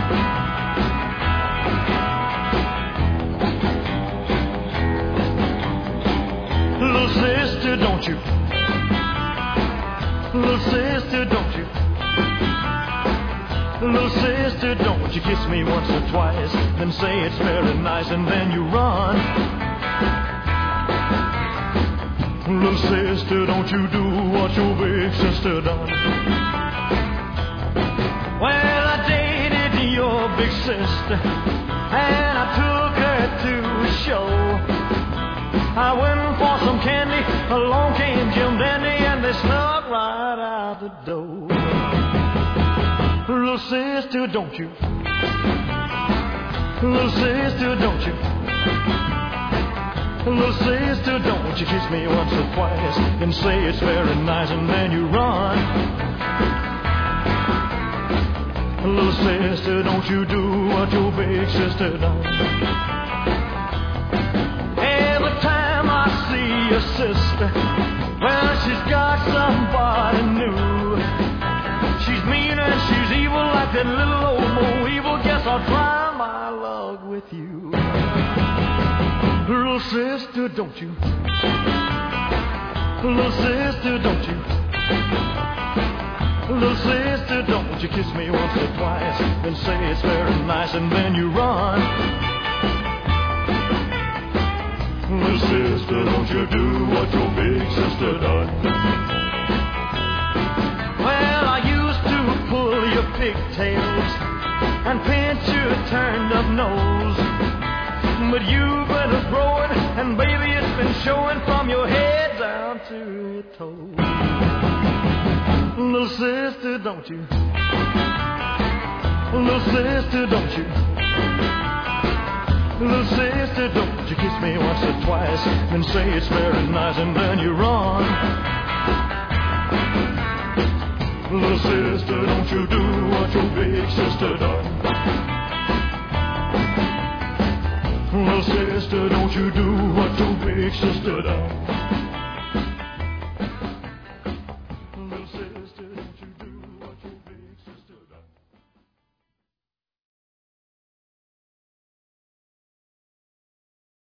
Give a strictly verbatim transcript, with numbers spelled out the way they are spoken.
Little sister, don't you? Little sister, don't you? Little sister, don't you kiss me once or twice, then say it's very nice, and then you run. Little sister, don't you do what your big sister done. Well, I dated your big sister, and I took her to a show. I went for some candy, along came Jim Dandy, and they snuck right out the door. Little sister, don't you? Little sister, don't you? Little sister, don't you kiss me once or twice, then say it's very nice, and then you run. Little sister, don't you do what your big sister done. Your sister, well, she's got somebody new. She's mean and she's evil like that little old Mo Evil. Guess I'll try my luck with you. Little sister, don't you? Little sister, don't you? Little sister, don't you kiss me once or twice, then say it's very nice, and then you run. Little sister, don't you do what your big sister done. Well, I used to pull your pigtails and pinch your turned up nose, but you've been growing, and baby, it's been showing from your head down to your toes. Little sister, don't you? Little sister, don't you? Little sister, don't you kiss me once or twice, then say it's very nice, and then you run. Little sister, don't you do what your big sister done. Little sister, don't you do what your big sister done.